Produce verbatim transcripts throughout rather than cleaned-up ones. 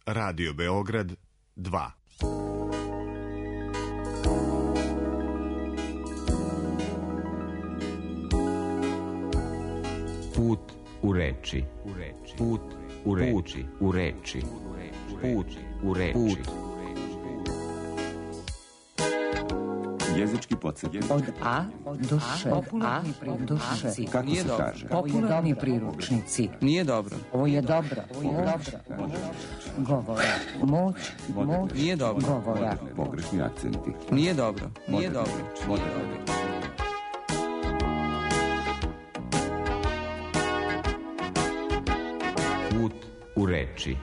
Radio Beograd dva. Put u reči. Put u reči. U reči. Put u reči. Jezički podsjetnik. Od A do Š. A do Š. Kako se kaže? Popularni priručnici. Nije dobro. Ovo je dobro. Ovo je dobro. Govora. Moć. Moć. Nije dobro. Govora. Pogrešni akcenti. Nije dobro. Nije dobro. Moderna. Put u reči.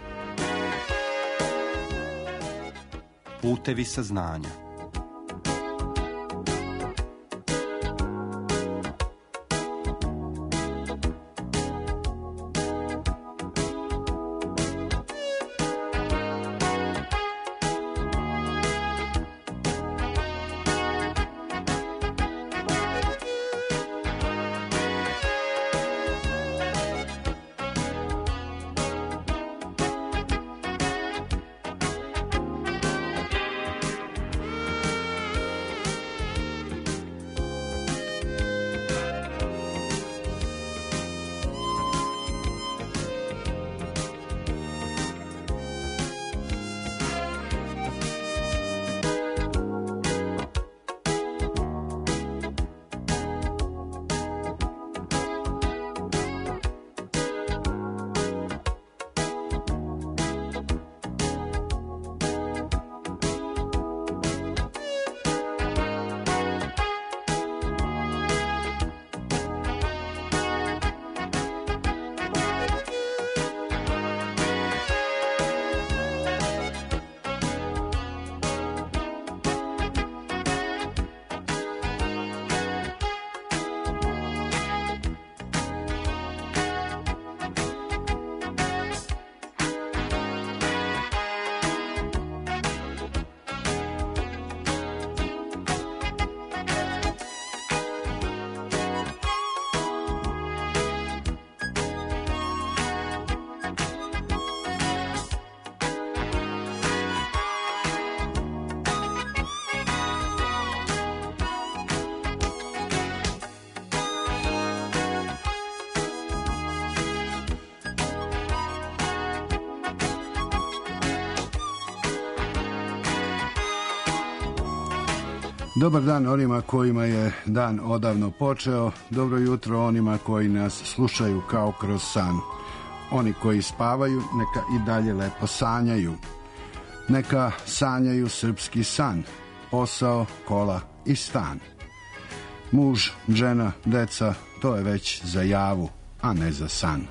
Putevi saznanja. Dobar dan onima kojima je dan odavno počeo, dobro jutro onima koji nas slušaju kao kroz san. Oni koji spavaju, neka i dalje lepo sanjaju. Neka sanjaju srpski san, posao, kola i stan. Muž, žena, deca, to je već za javu, a ne za san.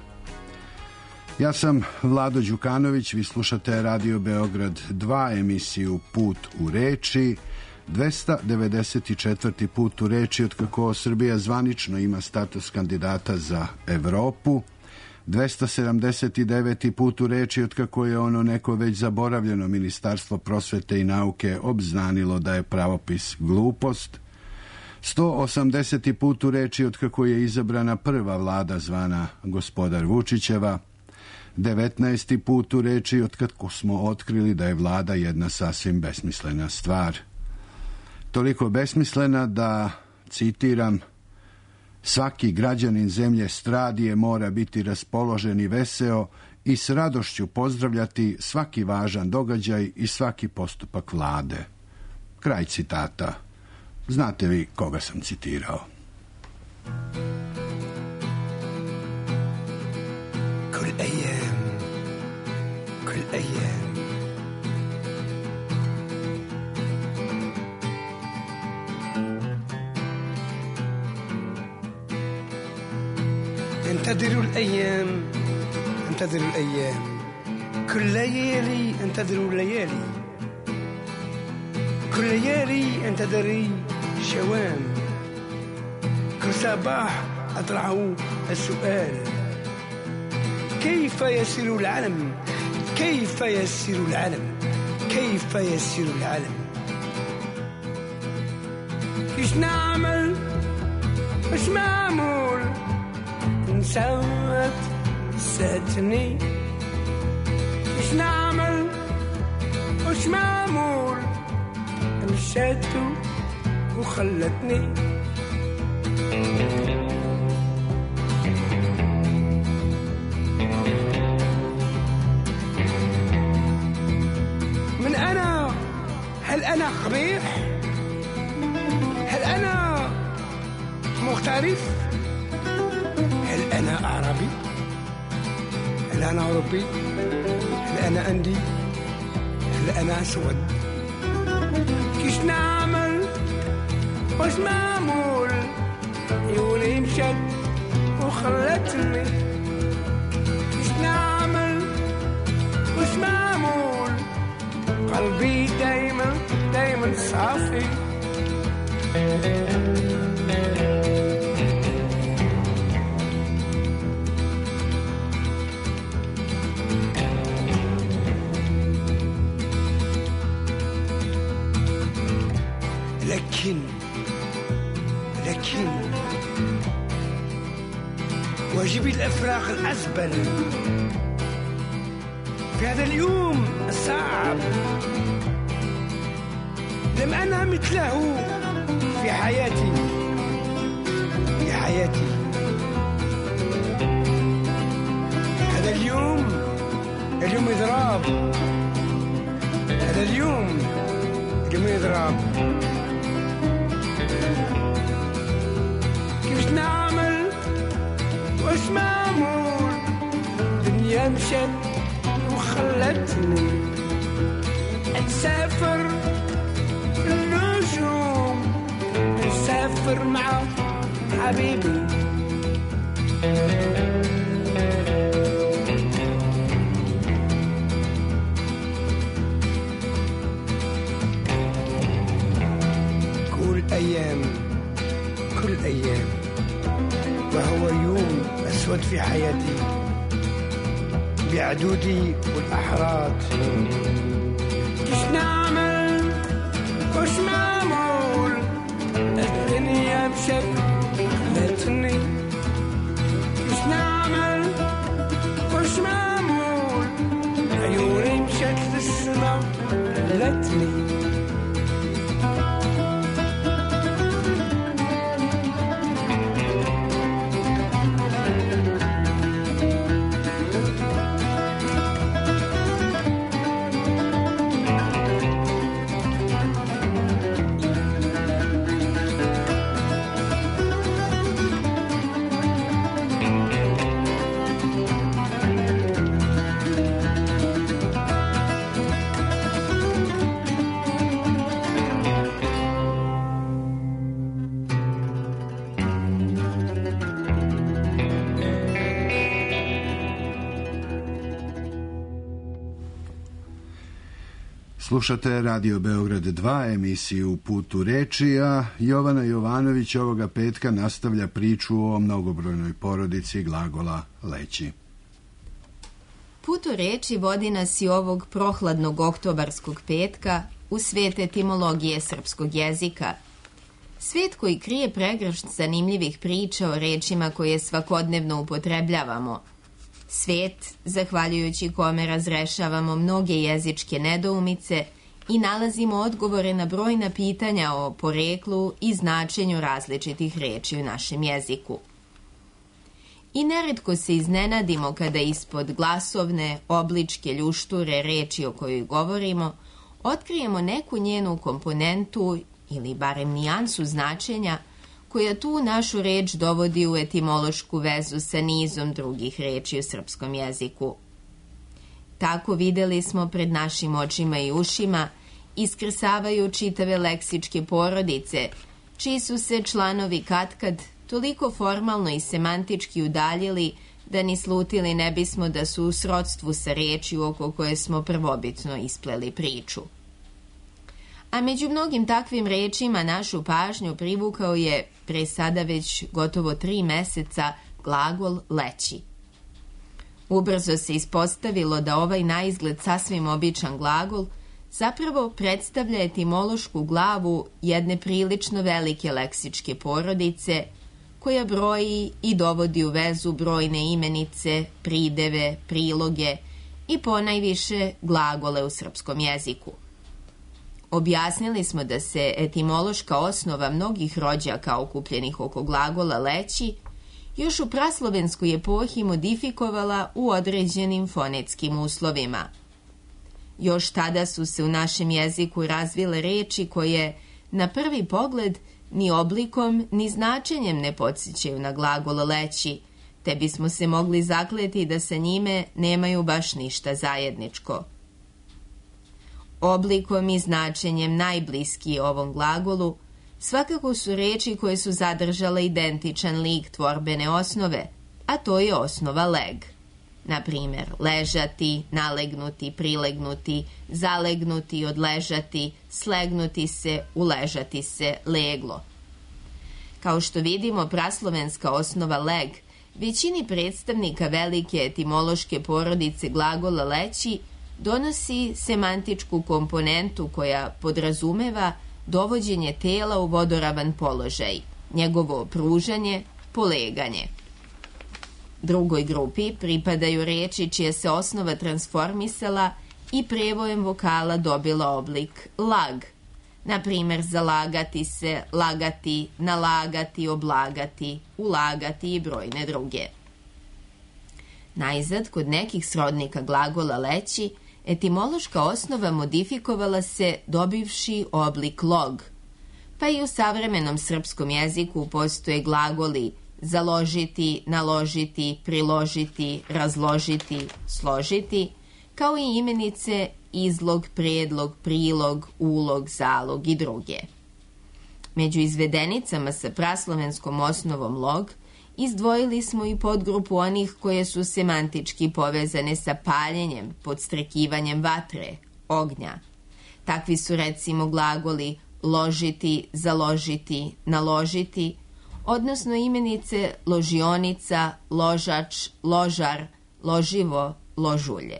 Ja sam Vlado Đukanović, vi slušate Radio Beograd dva, emisiju Put u reči, dvesta devedeset četvrti put u reči od kako Srbija zvanično ima status kandidata za Evropu, dvesta sedamdeset deveti put u reči od kako je ono neko već zaboravljeno Ministarstvo prosvete i nauke obznanilo da je pravopis glupost, sto osamdeseti put u reči od kako je izabrana prva vlada zvana gospodar Vučićeva, devetnaesti put u reči od kako smo otkrili da je vlada jedna sasvim besmislena stvar. Toliko besmislena da, citiram, svaki građanin zemlje Stradije mora biti raspoložen i veseo i s radošću pozdravljati svaki važan događaj i svaki postupak vlade. Kraj citata. Znate vi koga sam citirao? Kul ayyam, kul ayyam. انتظروا الأيام انتظروا الأيام كل ليالي انتظروا الليالي كل ليالي انتظري شوام كل صباح أطرح السؤال كيف يسير العالم كيف يسير العالم كيف يسير العالم إيش نعمل إيش معمول نسوت ساتني إيش نعمل وش معمول مشيت وخلتني من أنا هل أنا قبيح؟ هل أنا مختلف؟ هل أنا عربي؟ هل أنا أوروبي؟ هل أنا أندي؟ هل أنا أسود؟ كيش نعمل؟ وش معمول؟ يقولي مشت وخلتني كيش نعمل؟ وش معمول؟ قلبي دايما دايما صافي لكن لكن واجبي الأفراغ الأزبل في هذا اليوم الصعب لم أنا مثله في حياتي في حياتي هذا اليوم اليوم إضراب هذا اليوم اليوم إضراب كيف نعمل وش معمول دنيا مشت وخلتني نسافر النجوم نسافر مع حبيبي كل أيام كل أيام وهو يوم أسود في حياتي بعدودي والأحراض كيش نعمل وش معمول الدنيا مشت خلتني كيش نعمل وش معمول عيوني مشت للسما خلتني Slušate Radio Beograd dva, emisiju Put u reči, a Jovana Jovanović ovoga petka nastavlja priču o mnogobrojnoj porodici glagola leći. Put u reči vodi nas i ovog prohladnog oktobarskog petka u svet etimologije srpskog jezika. Svet koji krije pregršt zanimljivih priča o rečima koje svakodnevno upotrebljavamo. Svet, zahvaljujući kome razrešavamo mnoge jezičke nedoumice i nalazimo odgovore na brojna pitanja o poreklu i značenju različitih reči u našem jeziku. I neretko se iznenadimo kada ispod glasovne, obličke ljušture reči o kojoj govorimo, otkrijemo neku njenu komponentu ili barem nijansu značenja koja tu našu reč dovodi u etimološku vezu sa nizom drugih reči u srpskom jeziku. Tako videli smo pred našim očima i ušima, iskrsavaju čitave leksičke porodice, čiji su se članovi katkad toliko formalno i semantički udaljili da ni slutili ne bismo da su u srodstvu sa rečju oko koje smo prvobitno ispleli priču. A među mnogim takvim rečima našu pažnju privukao je, pre sada već gotovo tri meseca, glagol leći. Ubrzo se ispostavilo da ovaj naizgled sasvim običan glagol zapravo predstavlja etimološku glavu jedne prilično velike leksičke porodice, koja broji i dovodi u vezu brojne imenice, prideve, priloge i ponajviše glagole u srpskom jeziku. Objasnili smo da se etimološka osnova mnogih rođaka okupljenih oko glagola leći još u praslovenskoj epohi modifikovala u određenim fonetskim uslovima. Još tada su se u našem jeziku razvile reči koje, na prvi pogled, ni oblikom, ni značenjem ne podsjećaju na glagol leći, te bismo se mogli zakleti da sa njime nemaju baš ništa zajedničko. Oblikom i značenjem najbliskiji ovom glagolu svakako su reči koje su zadržale identičan lik tvorbene osnove, a to je osnova leg. Na primjer, ležati, nalegnuti, prilegnuti, zalegnuti, odležati, slegnuti se, uležati se, leglo. Kao što vidimo, praslovenska osnova leg većini predstavnika velike etimološke porodice glagola leći donosi semantičku komponentu koja podrazumeva dovođenje tela u vodoravan položaj, njegovo pružanje, poleganje. Drugoj grupi pripadaju reči čija se osnova transformisala i prevojem vokala dobila oblik lag, na primjer zalagati se, lagati, nalagati, oblagati, ulagati i brojne druge. Najzad, kod nekih srodnika glagola leći, etimološka osnova modifikovala se dobivši oblik log, pa i u savremenom srpskom jeziku postoje glagoli založiti, naložiti, priložiti, razložiti, složiti, kao i imenice izlog, predlog, prilog, ulog, zalog i druge. Među izvedenicama sa praslovenskom osnovom log izdvojili smo i podgrupu onih koje su semantički povezane sa paljenjem, podstrekivanjem vatre, ognja. Takvi su recimo glagoli ložiti, založiti, naložiti, odnosno imenice ložionica, ložač, ložar, loživo, ložulje.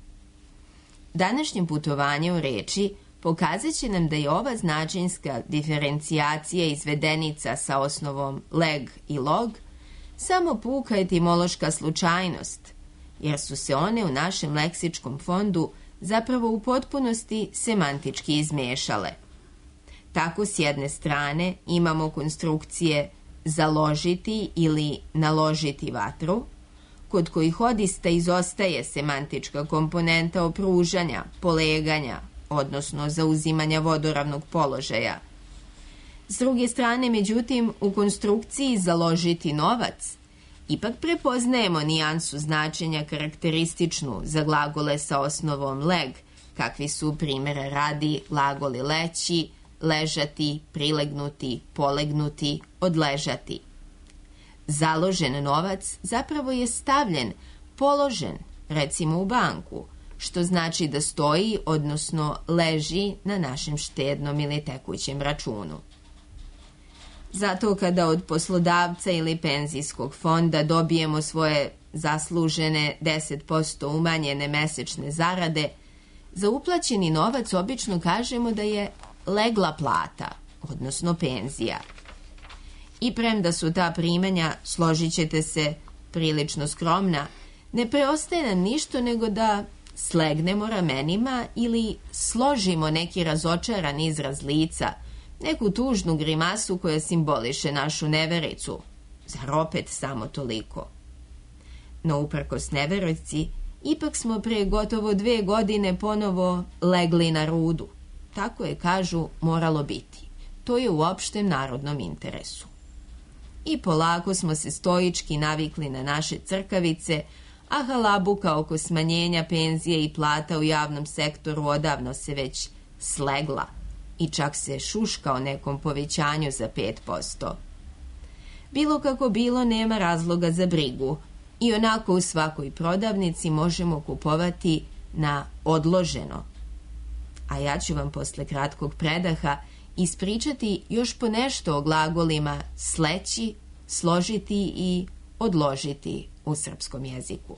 Današnje putovanje u reči pokazat će nam da je ova značenjska diferencijacija izvedenica sa osnovom leg i log samo puka etimološka slučajnost, jer su se one u našem leksičkom fondu zapravo u potpunosti semantički izmešale. Tako s jedne strane imamo konstrukcije založiti ili naložiti vatru, kod kojih odista izostaje semantička komponenta opružanja, poleganja, odnosno zauzimanja vodoravnog položaja. S druge strane, međutim, u konstrukciji založiti novac ipak prepoznajemo nijansu značenja karakterističnu za glagole sa osnovom leg, kakvi su primjera radi glagoli leći, ležati, prilegnuti, polegnuti, odležati. Založen novac zapravo je stavljen, položen, recimo u banku, što znači da stoji, odnosno leži na našem štednom ili tekućem računu. Zato kada od poslodavca ili penzijskog fonda dobijemo svoje zaslužene deset posto umanjene mesečne zarade, za uplaćeni novac obično kažemo da je legla plata, odnosno penzija. I premda su ta primanja, složit ćete se, prilično skromna, ne preostaje nam ništa nego da slegnemo ramenima ili složimo neki razočaran izraz lica, neku tužnu grimasu koja simboliše našu nevericu. Zar opet samo toliko? No uprkos neverici, ipak smo pre gotovo dve godine ponovo legli na rudu. Tako je, kažu, moralo biti. To je u opštem narodnom interesu. I polako smo se stoički navikli na naše crkavice, a halabuka oko smanjenja penzije i plata u javnom sektoru odavno se već slegla i čak se šuška o nekom povećanju za pet posto. Bilo kako bilo, nema razloga za brigu i onako u svakoj prodavnici možemo kupovati na odloženo. A ja ću vam posle kratkog predaha ispričati još po nešto o glagolima sleći, složiti i odložiti u srpskom jeziku.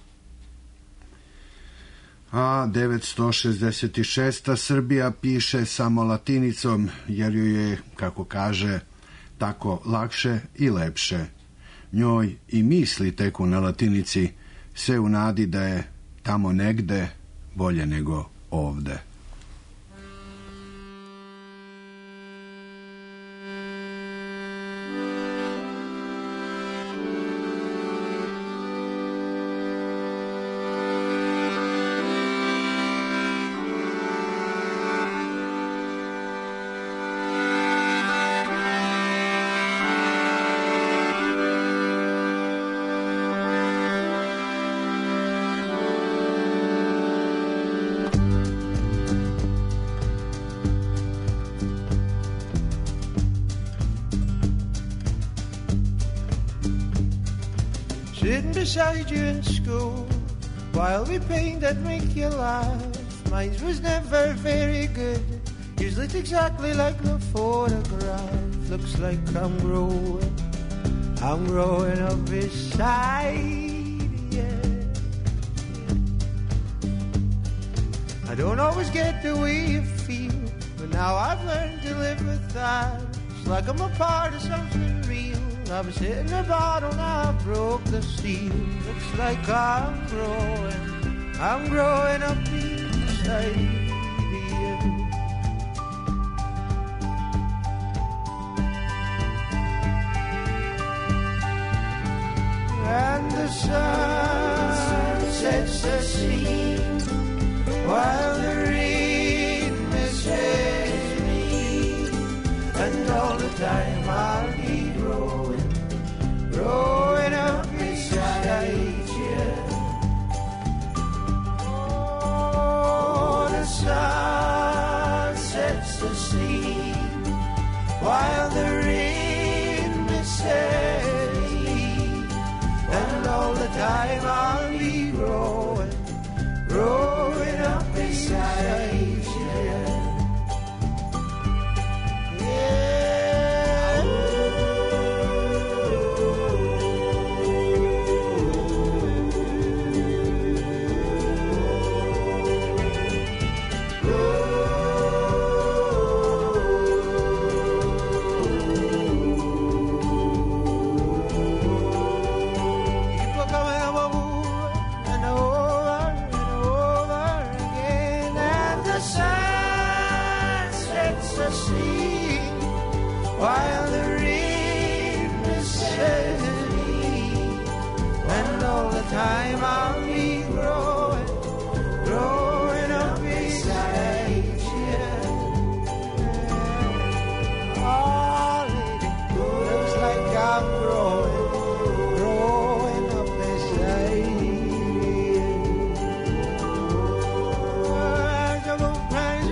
A devetsto šezdeset šesta. Srbija piše samo latinicom, jer ju je, kako kaže, tako lakše i lepše. Njoj i misli teku na latinici, sve u nadi da je tamo negde bolje nego ovde. sitting beside you in school while we paint that make you laugh. Mine was never very good. Yours looked exactly like the photograph. Looks like I'm growing, I'm growing up beside you. I don't always get the way you feel, but now I've learned to live with that. It's like I'm a part of something real. I was hitting the bottle, now I broke the seal. Looks like I'm growing, I'm growing up beside you. And the sun sets the scene while the rain misses me, and all the time I'll be growing, growing up beside you. Oh, the sun sets the scene while the rain misses me, and all the time I'll be growing, growing up beside you. Yeah. People coming over and over and over again, and the sun sets the scene while the rain misses me, and all the time I'll be growing, growing up beside you. Oh, lady, looks like I'm growing, growing up beside you. Oh, double prize,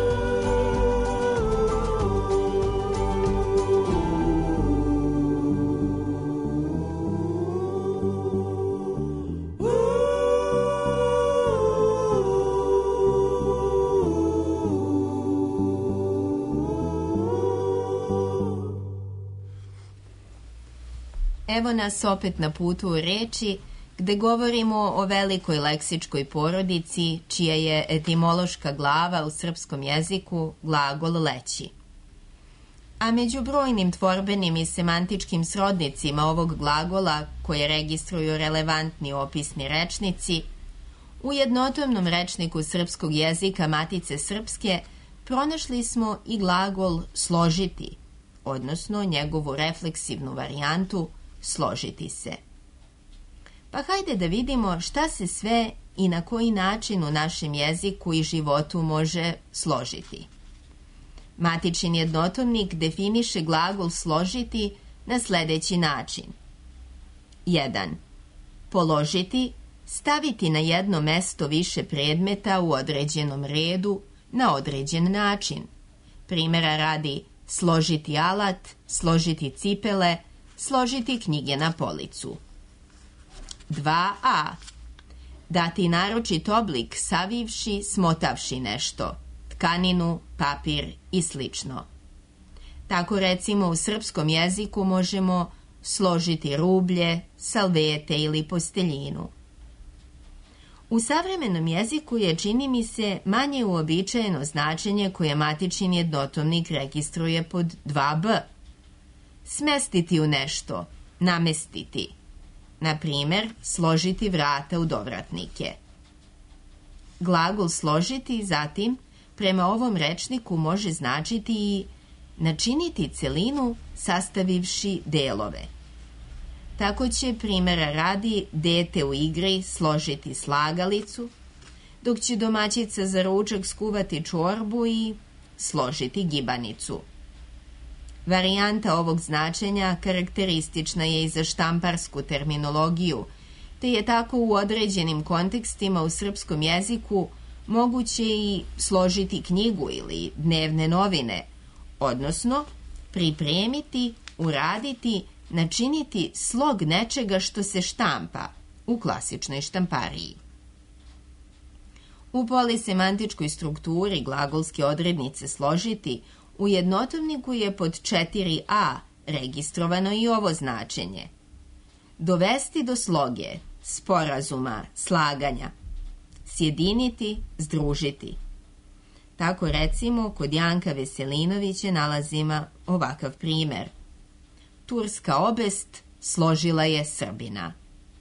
Evo nas opet na putu u reči, gde govorimo o velikoj leksičkoj porodici, čija je etimološka glava u srpskom jeziku glagol leći. A među brojnim tvorbenim i semantičkim srodnicima ovog glagola, koje registruju relevantni opisni rečnici, u jednotomnom rečniku srpskog jezika Matice Srpske pronašli smo i glagol složiti, odnosno njegovu refleksivnu varijantu složiti se. Pa hajde da vidimo šta se sve i na koji način u našem jeziku i životu može složiti. Matičin jednotomnik definiše glagol složiti na sledeći način. jedan. Položiti, staviti na jedno mesto više predmeta u određenom redu na određen način. Primjera radi složiti alat, složiti cipele, složiti knjige na policu. dva a. Dati naročit oblik savivši, smotavši nešto, tkaninu, papir i slično. Tako recimo u srpskom jeziku možemo složiti rublje, salvete ili posteljinu. U savremenom jeziku je, čini mi se, manje uobičajeno značenje koje matični jednotomnik registruje pod dva b. Smestiti u nešto, namestiti. Na primjer, složiti vrata u dovratnike. Glagol složiti, zatim, prema ovom rečniku može značiti i načiniti celinu sastavivši delove. Tako će, primjera radi, dete u igri složiti slagalicu, dok će domaćica za ručak skuvati čorbu i složiti gibanicu. Varijanta ovog značenja karakteristična je i za štamparsku terminologiju, te je tako u određenim kontekstima u srpskom jeziku moguće i složiti knjigu ili dnevne novine, odnosno pripremiti, uraditi načiniti slog nečega što se štampa u klasičnoj štampariji. U polisemantičkoj strukturi glagolske odrednice složiti u jednotovniku je pod četiri a registrovano i ovo značenje. Dovesti do sloge, sporazuma, slaganja. Sjediniti, združiti. Tako recimo kod Janka Veselinovića nalazimo ovakav primer. Turska obest složila je Srbina.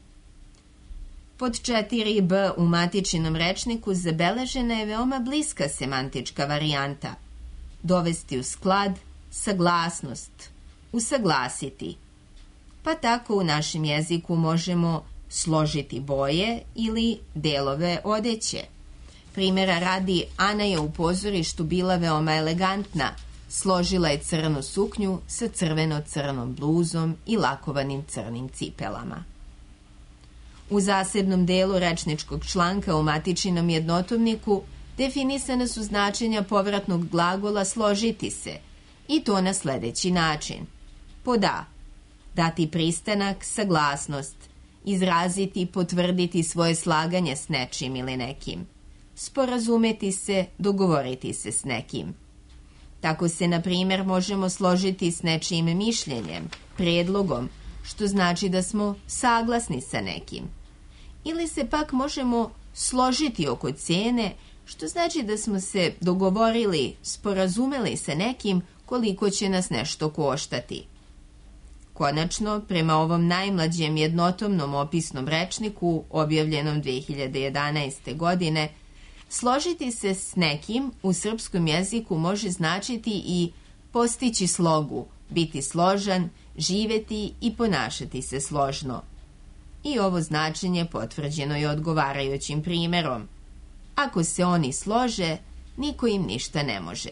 Pod četiri b u matičinom rečniku zabeležena je veoma bliska semantička varijanta. Dovesti u sklad, saglasnost, usaglasiti. Pa tako u našem jeziku možemo složiti boje ili delove odeće. Primjera radi, Ana je u pozorištu bila veoma elegantna. Složila je crnu suknju sa crveno-crnom bluzom i lakovanim crnim cipelama. U zasebnom delu rečničkog članka u matičinom jednotovniku definisane su značenja povratnog glagola složiti se, i to na sledeći način. Pod a. Dati pristanak, saglasnost, izraziti, potvrditi svoje slaganje s nečim ili nekim, sporazumeti se, dogovoriti se s nekim. Tako se, na primjer, možemo složiti s nečijim mišljenjem, predlogom, što znači da smo saglasni sa nekim. Ili se pak možemo složiti oko cene, što znači da smo se dogovorili, sporazumeli sa nekim koliko će nas nešto koštati. Konačno, prema ovom najmlađem jednotomnom opisnom rečniku, objavljenom dve hiljade jedanaeste. godine, složiti se s nekim u srpskom jeziku može značiti i postići slogu, biti složan, živeti i ponašati se složno. I ovo značenje potvrđeno je odgovarajućim primjerom. Ako se oni slože, niko im ništa ne može.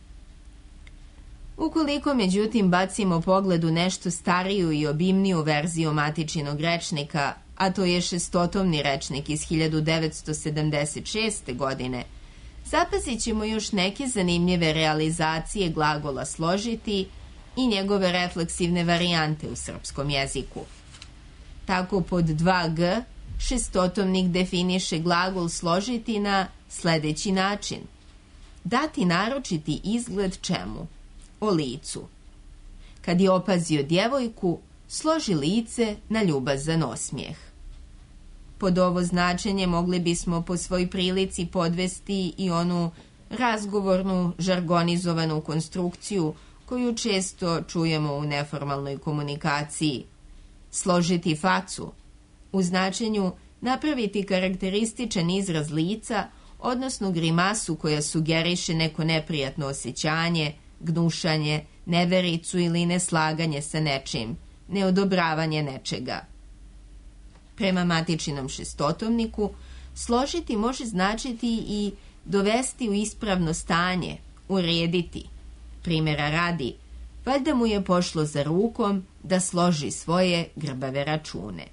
Ukoliko, međutim, bacimo pogled u nešto stariju i obimniju verziju matičinog rečnika, a to je šestotomni rečnik iz hiljadu devetsto sedamdeset šeste. godine, zapazit ćemo još neke zanimljive realizacije glagola složiti i njegove refleksivne varijante u srpskom jeziku. Tako pod dva g šestotomnik definiše glagol složiti na sledeći način. Dati naročiti izgled čemu? O licu. Kad je opazio djevojku, složi lice na ljubazan osmijeh. Pod ovo značenje mogli bismo po svoj prilici podvesti i onu razgovornu, žargonizovanu konstrukciju koju često čujemo u neformalnoj komunikaciji. Složiti facu, u značenju napraviti karakterističan izraz lica, odnosno grimasu koja sugeriše neko neprijatno osjećanje, gnušanje, nevericu ili neslaganje sa nečim, neodobravanje nečega. Prema matičinom šestotomniku, složiti može značiti i dovesti u ispravno stanje, urediti. Primjera radi, valjda mu je pošlo za rukom da složi svoje grbave račune.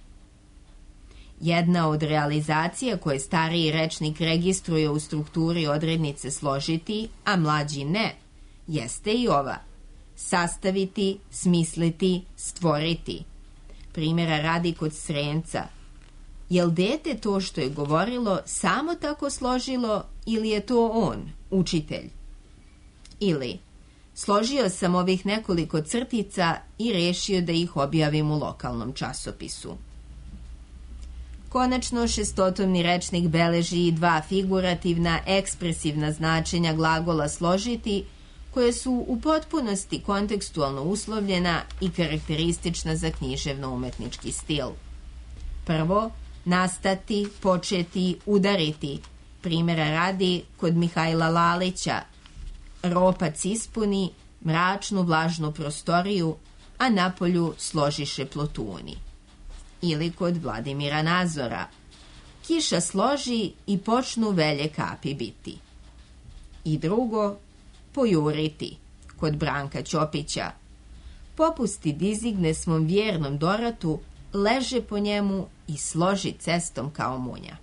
Jedna od realizacija koje stariji rečnik registruje u strukturi odrednice složiti, a mlađi ne, jeste i ova. Sastaviti, smisliti, stvoriti. Primjera radi kod Srenca. Jel dete to što je govorilo samo tako složilo ili je to on, učitelj? Ili, složio sam ovih nekoliko crtica i rešio da ih objavim u lokalnom časopisu. Konačno, šestotomni rečnik beleži i dva figurativna, ekspresivna značenja glagola složiti, koje su u potpunosti kontekstualno uslovljena i karakteristična za književno-umetnički stil. Prvo, nastati, početi, udariti. Primjera radi kod Mihajla Lalića. Ropac ispuni mračnu vlažnu prostoriju, a napolju složiše plotuni. Ili kod Vladimira Nazora. Kiša složi i počnu velje kapi biti. I drugo, pojuriti, kod Branka Ćopića. Popusti dizigne svom vjernom doratu, leže po njemu i složi cestom kao munja.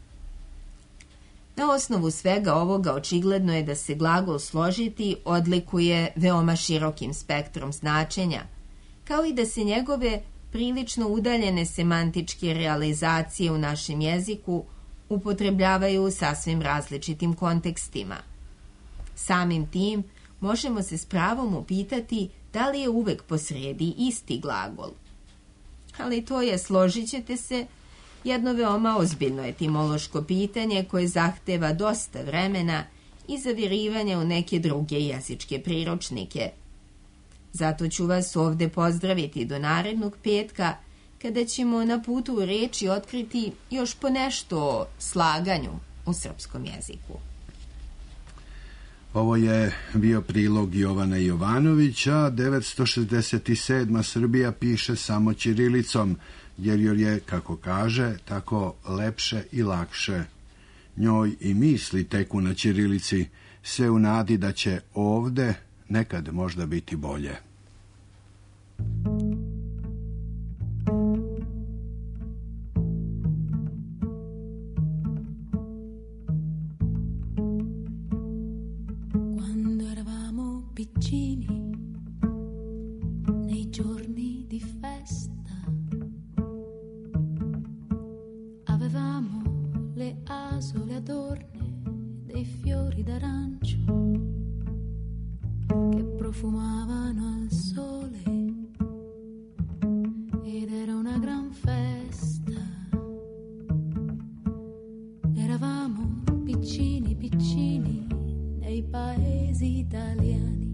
Na osnovu svega ovoga očigledno je da se glagol složiti odlikuje veoma širokim spektrom značenja, kao i da se njegove prilično udaljene semantičke realizacije u našem jeziku upotrebljavaju u sasvim različitim kontekstima. Samim tim možemo se s pravom upitati da li je uvek posredi isti glagol. Ali to je, složit ćete se, jedno veoma ozbiljno etimološko pitanje koje zahteva dosta vremena i zavirivanja u neke druge jezičke priručnike. Zato ću vas ovde pozdraviti do narednog petka, kada ćemo na putu u reči otkriti još po nešto o slaganju u srpskom jeziku. Ovo je bio prilog Jovana Jovanovića. devetsto šezdeset sedma. Srbija piše samo ćirilicom, jer joj je, kako kaže, tako lepše i lakše. Njoj i misli teku na ćirilici, sve u nadi da će ovde nekad možda biti bolje. Quando eravamo piccini, nei giorni di festa, avevamo le asole adorne dei fiori d'arancio che profumavano al sole ed era una gran festa. Eravamo piccini piccini nei paesi italiani.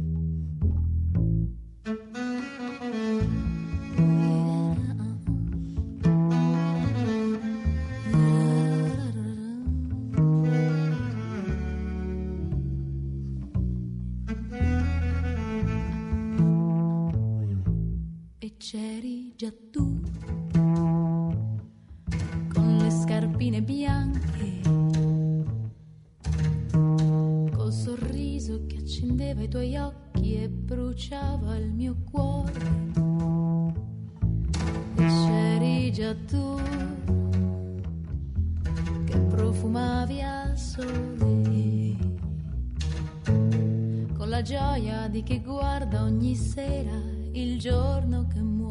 C'eri già tu, con le scarpine bianche, col sorriso che accendeva i tuoi occhi e bruciava il mio cuore. E c'eri già tu, che profumavi al sole, con la gioia di chi guarda ogni sera il giorno che muore.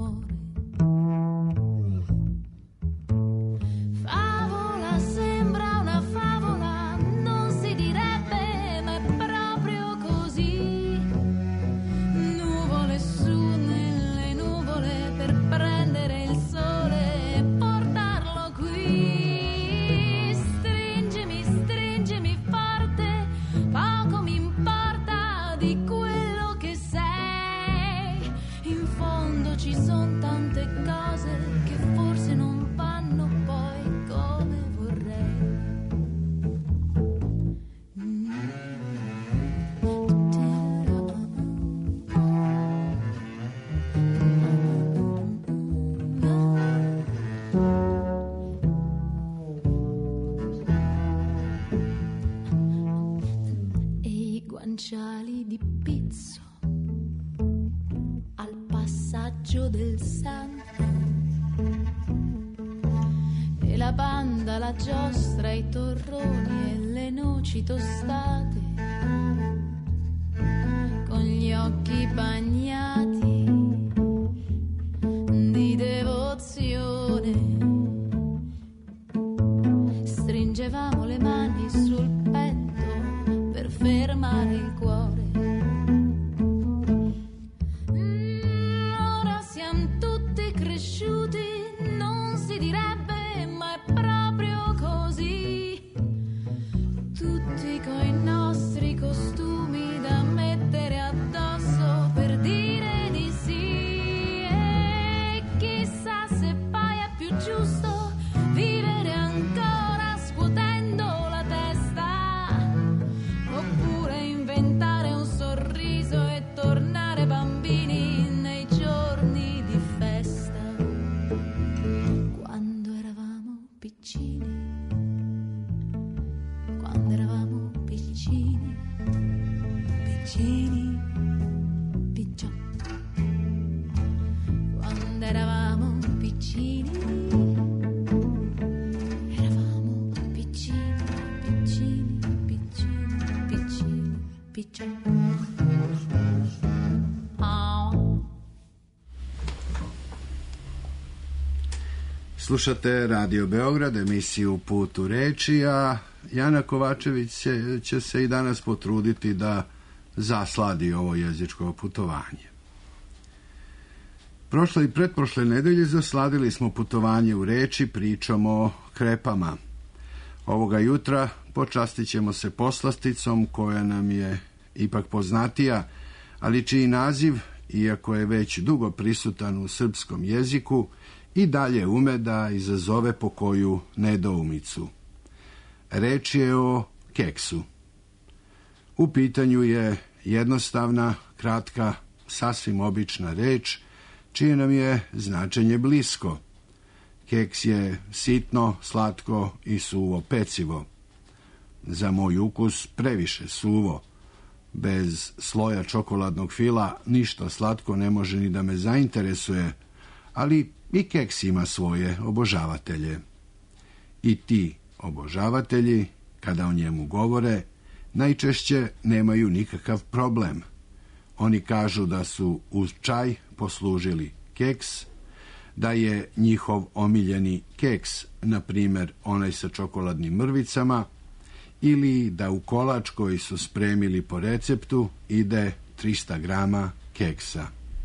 Favola, sembra una favola, non si direbbe, ma è proprio così. Nuvole su nelle nuvole per prendere il sole e portarlo qui. Stringimi, stringimi forte, poco mi importa di quello che sei. In fondo ci sono tante cose che forse non vanno poi come vorrei. E i guanciali di pizzo al passaggio del santo, e la banda, la giostra, i torroni e le noci tostate, con gli occhi bagnati di devozione. Stringevamo le mani sul petto per fermare il cuore. Non si direbbe, ma è proprio così. Tutti coi nostri costumi da mettere addosso per dire di sì. E chissà se poi è più giusto vivere ancora scuotendo la testa, oppure inventare un sorriso e tornare bambini nei giorni di festa. Quando eravamo piccini, quando eravamo piccini, piccini, picciotti. Quando eravamo piccini, eravamo piccini, piccini, piccini, piccini, picciotti. Oh. Slušate Radio Beograd, emisiju Put u reči, a Jana Kovačević će, će se i danas potruditi da zasladi ovo jezičko putovanje. Prošle i pretprošle nedelje zasladili smo putovanje u reči pričom o krepama. Ovoga jutra počastit ćemo se poslasticom koja nam je ipak poznatija, ali čiji naziv, iako je već dugo prisutan u srpskom jeziku, i dalje ume da izazove pokoju nedoumicu. Reč je o keksu. U pitanju je jednostavna, kratka, sasvim obična reč, čije nam je značenje blisko. Keks je sitno, slatko i suvo pecivo. Za moj ukus previše suvo. Bez sloja čokoladnog fila ništa slatko ne može ni da me zainteresuje, ali i keks ima svoje obožavatelje. I ti obožavatelji, kada o njemu govore, najčešće nemaju nikakav problem. Oni kažu da su uz čaj poslužili keks, da je njihov omiljeni keks, na primjer onaj sa čokoladnim mrvicama, ili da u kolač koji su spremili po receptu ide trista grama keksa.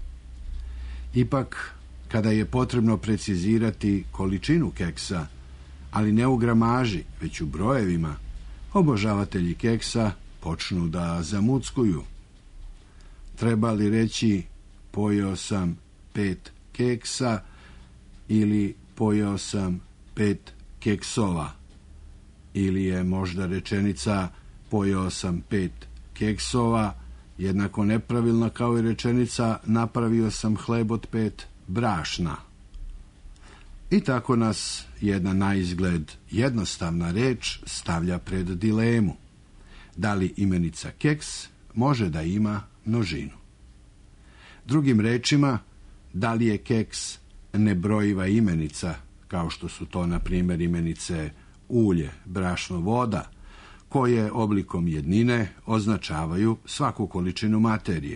Ipak, kada je potrebno precizirati količinu keksa, ali ne u gramaži, već u brojevima, obožavatelji keksa počnu da zamuckuju. Treba li reći pojeo sam pet keksa ili pojeo sam pet keksova? Ili je možda rečenica pojeo sam pet keksova jednako nepravilna kao i rečenica napravio sam hleb od pet brašna. I tako nas jedna naizgled jednostavna reč stavlja pred dilemu. Da li imenica keks može da ima množinu? Drugim rečima, da li je keks nebrojiva imenica, kao što su to, na primjer, imenice ulje, brašno, voda, koje oblikom jednine označavaju svaku količinu materije.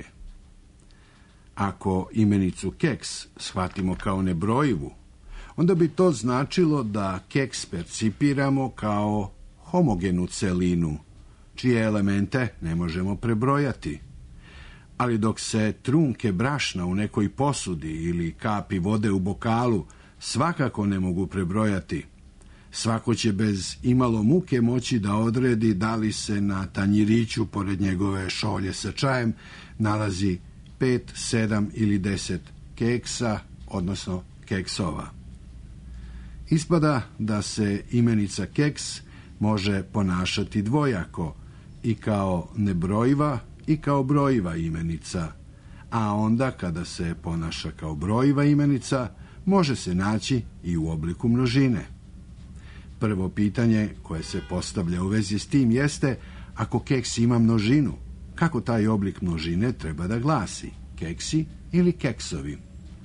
Ako imenicu keks shvatimo kao nebrojivu, onda bi to značilo da keks percipiramo kao homogenu celinu, čije elemente ne možemo prebrojati. Ali dok se trunke brašna u nekoj posudi ili kapi vode u bokalu svakako ne mogu prebrojati, svako će bez imalo muke moći da odredi da li se na tanjiriću pored njegove šolje sa čajem nalazi pet, sedam ili deset keksa, odnosno keksova. Ispada da se imenica keks može ponašati dvojako, i kao nebrojiva i kao brojiva imenica, a onda kada se ponaša kao brojiva imenica, može se naći i u obliku množine. Prvo pitanje koje se postavlja u vezi s tim jeste, ako keks ima množinu, kako taj oblik množine treba da glasi, keksi ili keksovi?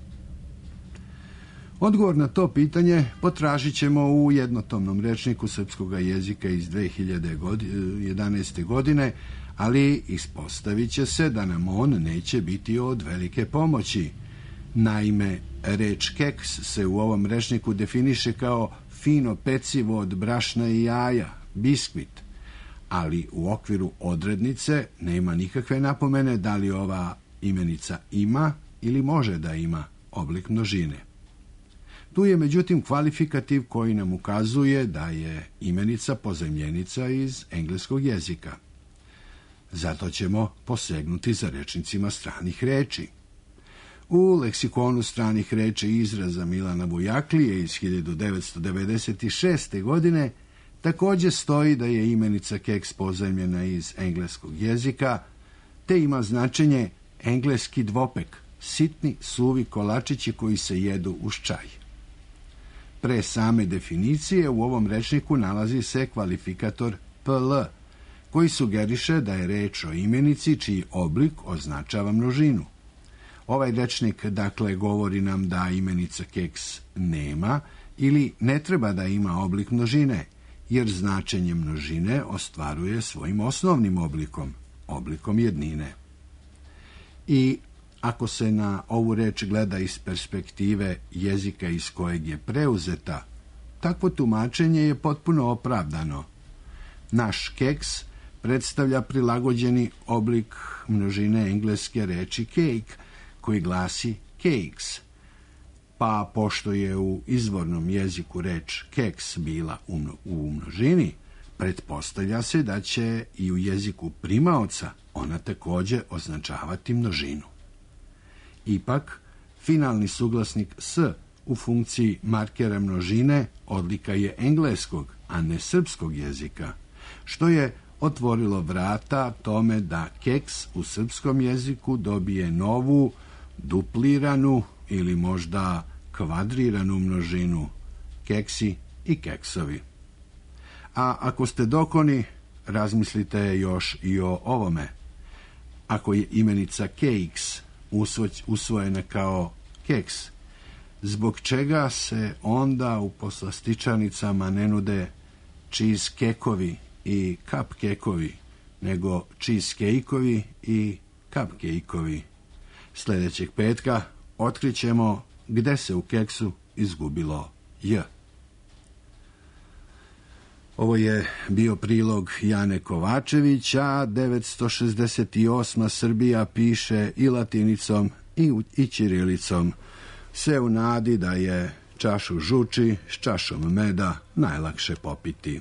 Odgovor na to pitanje potražit ćemo u jednotomnom rečniku srpskog jezika iz dve hiljade jedanaeste. godine, ali ispostavit će se da nam on neće biti od velike pomoći. Naime, reč keks se u ovom rečniku definiše kao fino pecivo od brašna i jaja, biskvit, ali u okviru odrednice nema nikakve napomene da li ova imenica ima ili može da ima oblik množine. Tu je međutim kvalifikativ koji nam ukazuje da je imenica pozajmljenica iz engleskog jezika. Zato ćemo posegnuti za rečnicima stranih reči. U leksikonu stranih reči i izraza Milana Vujaklije iz hiljadu devetsto devedeset šeste. godine također stoji da je imenica keks pozajmljena iz engleskog jezika, te ima značenje engleski dvopek, sitni, suvi kolačići koji se jedu uz čaj. Pre same definicije u ovom rečniku nalazi se kvalifikator pl, koji sugeriše da je reč o imenici čiji oblik označava množinu. Ovaj rečnik, dakle, govori nam da imenica keks nema ili ne treba da ima oblik množine, jer značenje množine ostvaruje svojim osnovnim oblikom, oblikom jednine. I ako se na ovu reč gleda iz perspektive jezika iz kojeg je preuzeta, takvo tumačenje je potpuno opravdano. Naš keks predstavlja prilagođeni oblik množine engleske reči cake, koji glasi cakes. Pa pošto je u izvornom jeziku reč keks bila u množini, pretpostavlja se da će i u jeziku primaoca ona također označavati množinu. Ipak, finalni suglasnik s u funkciji markera množine odlika je engleskog, a ne srpskog jezika, što je otvorilo vrata tome da keks u srpskom jeziku dobije novu, dupliranu ili možda kvadriranu množinu, keksi i keksovi. A ako ste dokoni, razmislite još i o ovome. Ako je imenica cakes usvojena kao keks, zbog čega se onda u poslastičarnicama ne nude cheesecakeovi i cupcakeovi, nego cheesecakeovi i cupcakeovi? Sljedećeg petka otkrićemo gde se u keksu izgubilo j. Ovo je bio prilog Jane Kovačević, a devetsto šezdeset osma. Srbija piše i latinicom i, i ćirilicom, sve u nadi da je čašu žuči s čašom meda najlakše popiti.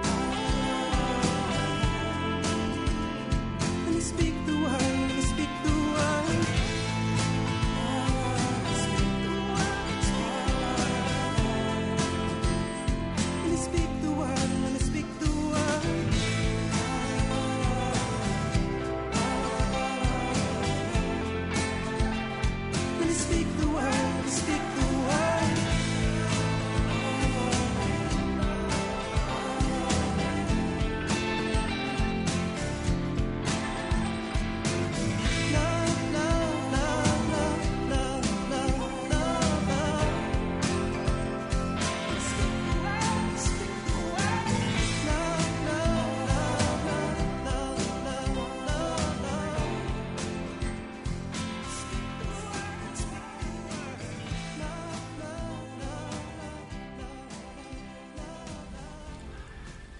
Speak the word, speak the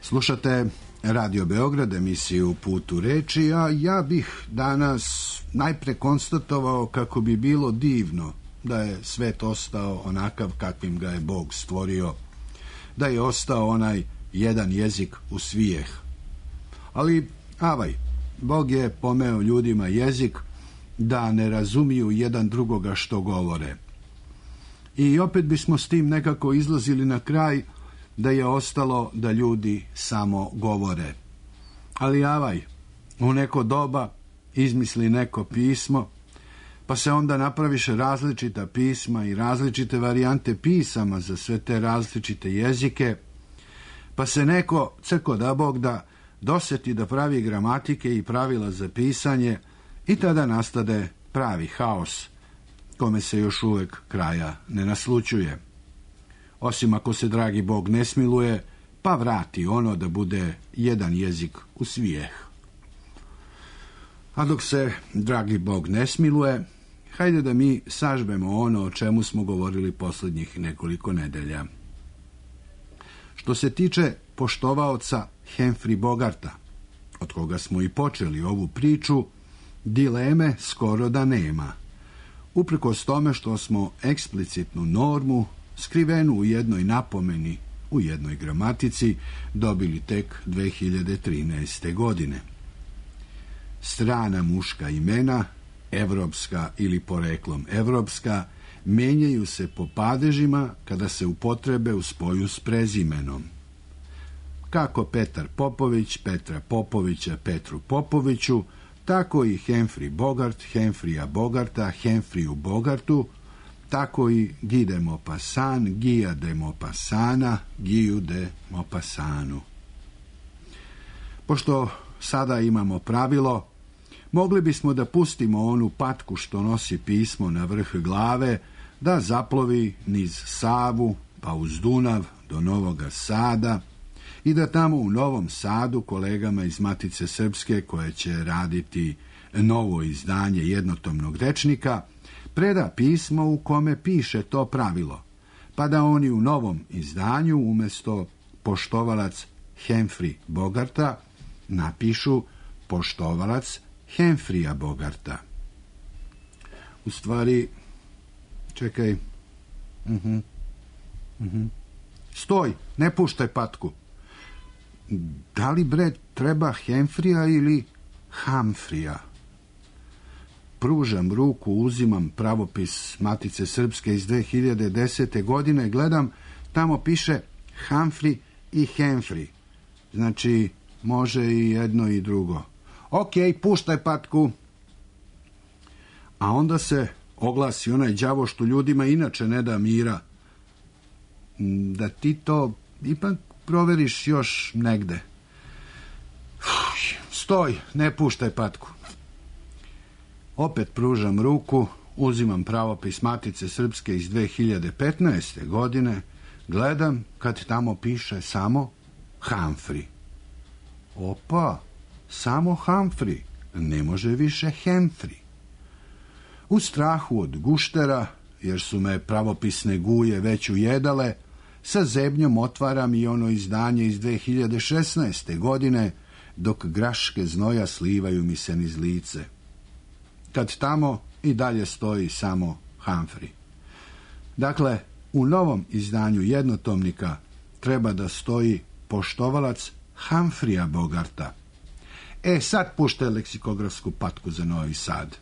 Slušate Radio Beograd, emisiju Put u reči, a ja bih danas najpre konstatovao kako bi bilo divno da je svet ostao onakav kakvim ga je Bog stvorio, da je ostao onaj jedan jezik u svijeh. Ali, avaj, Bog je pomeo ljudima jezik da ne razumiju jedan drugoga što govore. I opet bismo s tim nekako izlazili na kraj da je ostalo da ljudi samo govore. Ali avaj, u neko doba izmisli neko pismo, pa se onda napraviše različita pisma i različite varijante pisama za sve te različite jezike, pa se neko, crko da Bog da, doseti da pravi gramatike i pravila za pisanje i tada nastade pravi haos, kome se još uvek kraja ne naslućuje. Osim ako se dragi Bog ne smiluje, pa vrati ono da bude jedan jezik u svijeh. A dok se dragi Bog ne smiluje, hajde da mi sažbemo ono o čemu smo govorili posljednjih nekoliko nedelja. Što se tiče poštovaoca Humphrey Bogarta, od koga smo i počeli ovu priču, dileme skoro da nema. Uprkos tome što smo eksplicitnu normu, skrivenu u jednoj napomeni, u jednoj gramatici, dobili tek dve hiljade trinaeste. godine. Strana muška imena, evropska ili poreklom evropska, menjaju se po padežima kada se upotrebe u spoju s prezimenom. Kako Petar Popović, Petra Popovića, Petru Popoviću, tako i Humphrey Bogart, Humphreyja Bogarta, Humphreyju Bogartu, tako i Guy de Maupassant, Guya de Maupassana, Guyu de Maupassanu. Pošto sada imamo pravilo, mogli bismo da pustimo onu patku što nosi pismo na vrh glave, da zaplovi niz Savu, pa uz Dunav do Novoga Sada i da tamo u Novom Sadu kolegama iz Matice Srpske, koje će raditi novo izdanje jednotomnog rečnika, preda pismo u kome piše to pravilo, pa da oni u novom izdanju umjesto poštovalac Humphrey Bogarta napišu poštovalac Humphreyja Bogarta. U stvari, čekaj, uh-huh. Uh-huh. Stoj, ne puštaj patku. Da li bre treba Humphreyja ili Humphreyja? Pružam ruku, uzimam pravopis Matice Srpske iz dve hiljade desete. godine, gledam, tamo piše Humphrey i Humphrey. Znači, može i jedno i drugo. Ok, puštaj patku. A onda se oglasi onaj đavo što ljudima inače ne da mira. Da ti to ipak proveriš još negde. Stoj, ne puštaj patku. Opet pružam ruku, uzimam pravopis Matice Srpske iz dve hiljade petnaeste. godine, gledam kad tamo piše samo Humphrey. Opa, samo Humphrey, ne može više Humphrey. U strahu od guštera, jer su me pravopisne guje već ujedale, sa zebnjom otvaram i ono izdanje iz dve hiljade šesnaeste. godine, dok graške znoja slivaju mi se niz lice. Kad tamo i dalje stoji samo Humphrey. Dakle, u novom izdanju jednotomnika treba da stoji poštovalac Humphreyja Bogarta. E, sad puštaj leksikografsku patku za Novi Sad.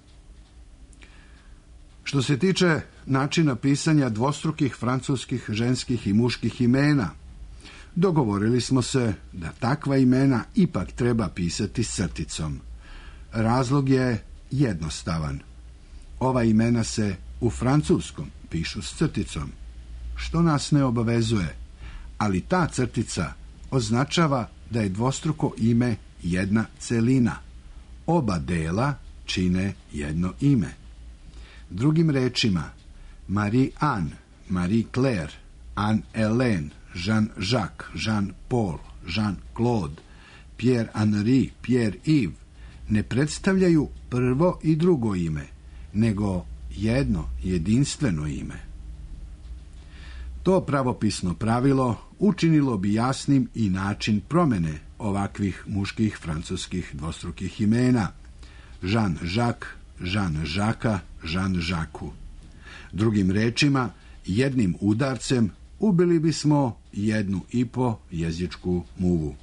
Što se tiče načina pisanja dvostrukih francuskih ženskih i muških imena, dogovorili smo se da takva imena ipak treba pisati s crticom. Razlog je jednostavan. Ova imena se u francuskom pišu s crticom, što nas ne obavezuje, ali ta crtica označava da je dvostruko ime jedna celina. Oba dela čine jedno ime. Drugim rečima, Marie-Anne, Marie-Claire, Anne-Hélène, Jean-Jacques, Jean-Paul, Jean-Claude, Pierre-Henri, Pierre-Yves ne predstavljaju prvo i drugo ime, nego jedno jedinstveno ime. To pravopisno pravilo učinilo bi jasnim i način promene ovakvih muških francuskih dvostrukih imena. Jean-Jacques, Jean-Jacques, Jean-Jacques. Drugim rečima, jednim udarcem ubili bismo jednu i po jezičku muvu.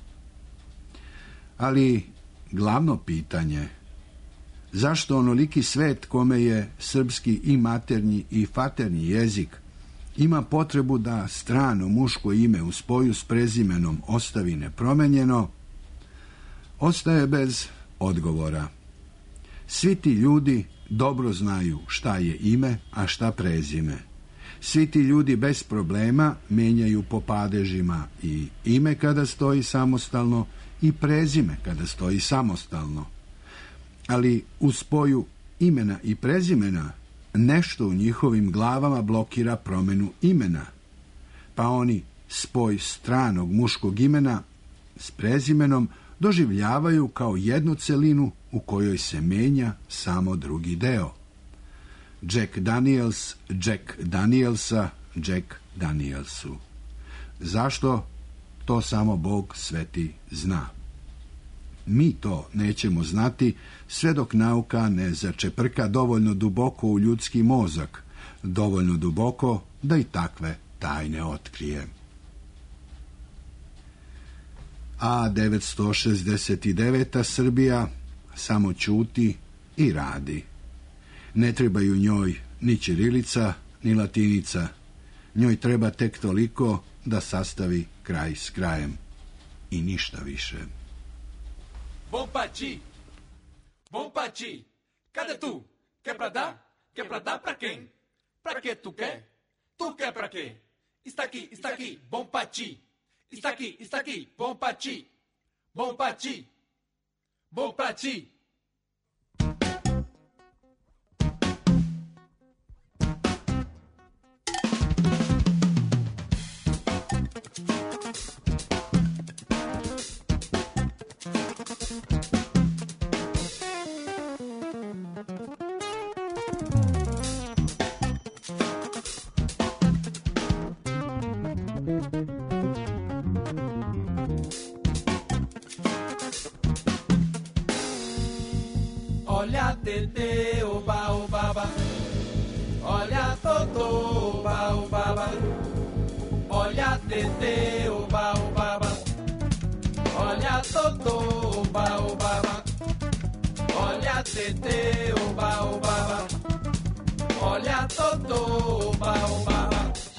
Ali glavno pitanje, zašto onoliki svet kome je srpski i maternji i faterni jezik ima potrebu da strano muško ime u spoju s prezimenom ostavi nepromenjeno, ostaje bez odgovora. Svi ti ljudi dobro znaju šta je ime, a šta prezime. Svi ti ljudi bez problema menjaju po padežima i ime kada stoji samostalno i prezime kada stoji samostalno. Ali u spoju imena i prezimena nešto u njihovim glavama blokira promenu imena, pa oni spoj stranog muškog imena s prezimenom doživljavaju kao jednu celinu u kojoj se menja samo drugi deo. Jack Daniels, Jack Danielsa, Jack Danielsu. Zašto? To samo Bog sveti zna. Mi to nećemo znati sve dok nauka ne začeprka dovoljno duboko u ljudski mozak, dovoljno duboko da i takve tajne otkrije. A devetsto šezdeset deveta. Srbija samo ćuti i radi. Ne trebaju njoj ni ćirilica, ni latinica. Njoj treba tek toliko da sastavi kraj s krajem. I ništa više. Bom pra ti, bom pra ti, cadê tu? Quer pra dar? Quer pra dar pra quem? Pra que tu quer? Tu quer pra quê? Está aqui, está aqui, bom pra ti. Está aqui, está aqui, bom pra ti. Bom pra ti, bom pra ti. Olha Tetê, oba, obaba. Olha Totô, oba, obaba. Olha Tetê, oba, obaba. Olha Totô, oba, obaba. Olha Tetê, oba, obaba. Olha Totô, oba, obaba.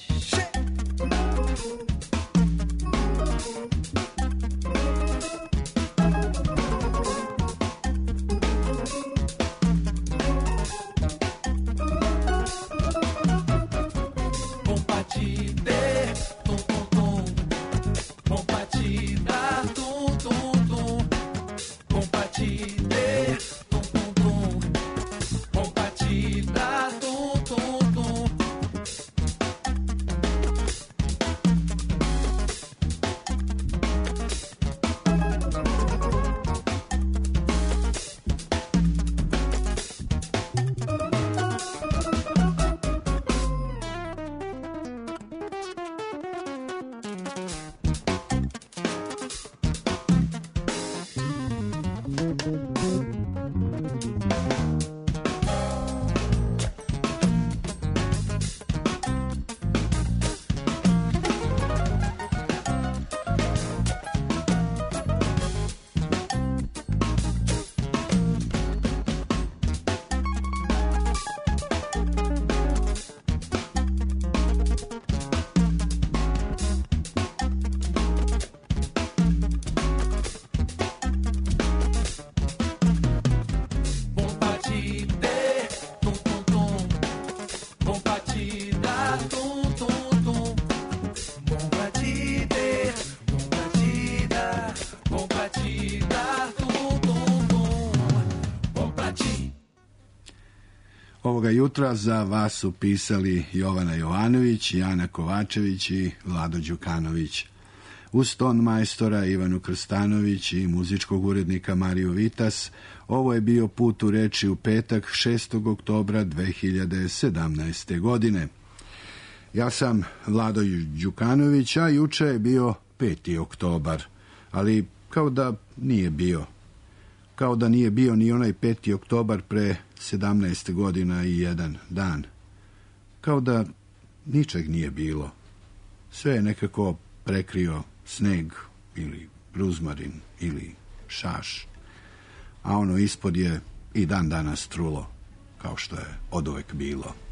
Ovoga jutra za vas su pisali Jovana Jovanović, Jana Kovačević i Vlado Đukanović. Uz ton majstora Ivanu Krstanović i muzičkog urednika Mariju Vitas, ovo je bio Put u reči u petak šestog oktobra dve hiljade sedamnaeste. godine. Ja sam Vlado Đukanović, a juče je bio peti oktobar, ali kao da nije bio. Kao da nije bio ni onaj peti oktobar pre sedamnaest godina i jedan dan. Kao da ničeg nije bilo. Sve je nekako prekrio sneg ili ruzmarin ili šaš, a ono ispod je i dan danas trulo, kao što je oduvek bilo.